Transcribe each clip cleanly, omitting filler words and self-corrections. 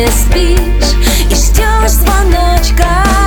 не спишь и ждешь звоночка.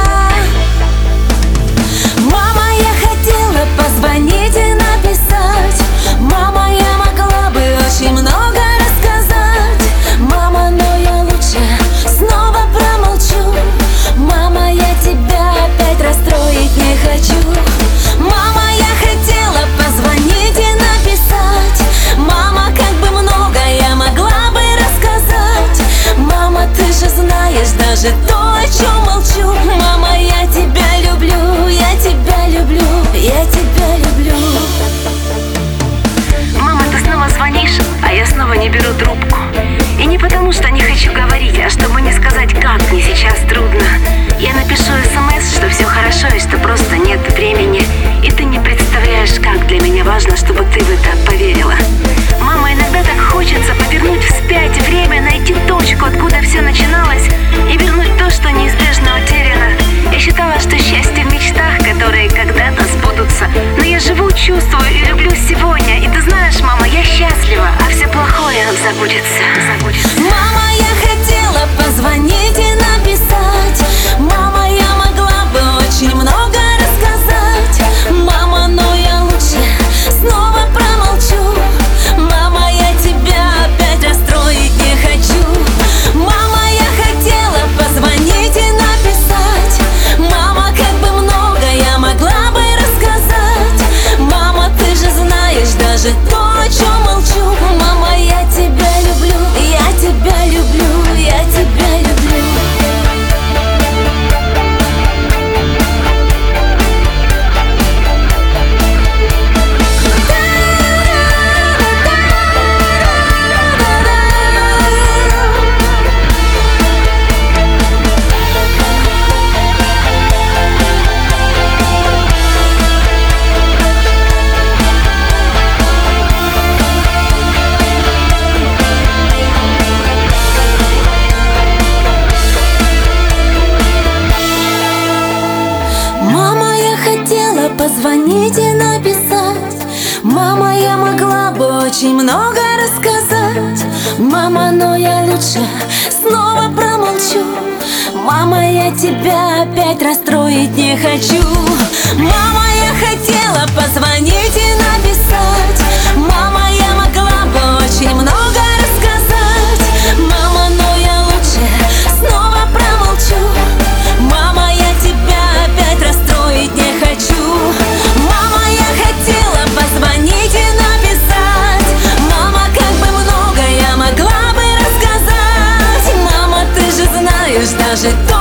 Мама, я хотела позвонить и написать. Мама, я могла бы очень много рассказать. Мама, но я лучше снова промолчу. Мама, я тебя опять расстроить не хочу. Мама, я хотела позвонить и написать. Мама, как бы много я могла бы рассказать. Мама, ты же знаешь даже то, о чем молчу. Мама, я тебя люблю, я тебя люблю, я тебя люблю. Мама, ты снова звонишь, а я снова не беру трубку. И не потому, что не хочу говорить, а чтобы не сказать, как мне сейчас трудно. Я напишу СМС, что все хорошо и что просто нет времени. И ты не представляешь, как для меня важно, чтобы ты в это поверила. Мама, иногда так хочется повернуть вспять время, найти точку, откуда все начиналось, и вернуть то, что неизбежно утеряно. Я считала, что счастье в мечтах, которые когда-то сбудутся. Но я живу, чувствую и люблю сегодня. И ты знаешь, мама, я счастлива, а все плохое забудется. Мама, я хотела позвонить и написать. Мама, я могла бы очень много рассказать. Мама, но я лучше снова промолчу. Мама, я тебя опять расстроить не хочу. Мама, я хотела позвонить и написать. Мама, как бы много я могла бы рассказать. Мама, ты же знаешь даже то, о чем молчу. Мама, я тебя люблю, я тебя люблю, я тебя люблю. Мама, я хотела позвонить и написать. Мама, я могла бы очень много рассказать. Мама, но я лучше снова промолчу. Мама, я тебя опять расстроить не хочу. Мама, я хотела позвонить и написать. Мама, я могла бы очень много рассказать. Мама, но я лучше снова промолчу. Мама, я тебя опять расстроить не хочу. Мама, я хотела позвонить и написать. Мама, как бы много я могла бы рассказать. Мама, ты же знаешь даже то,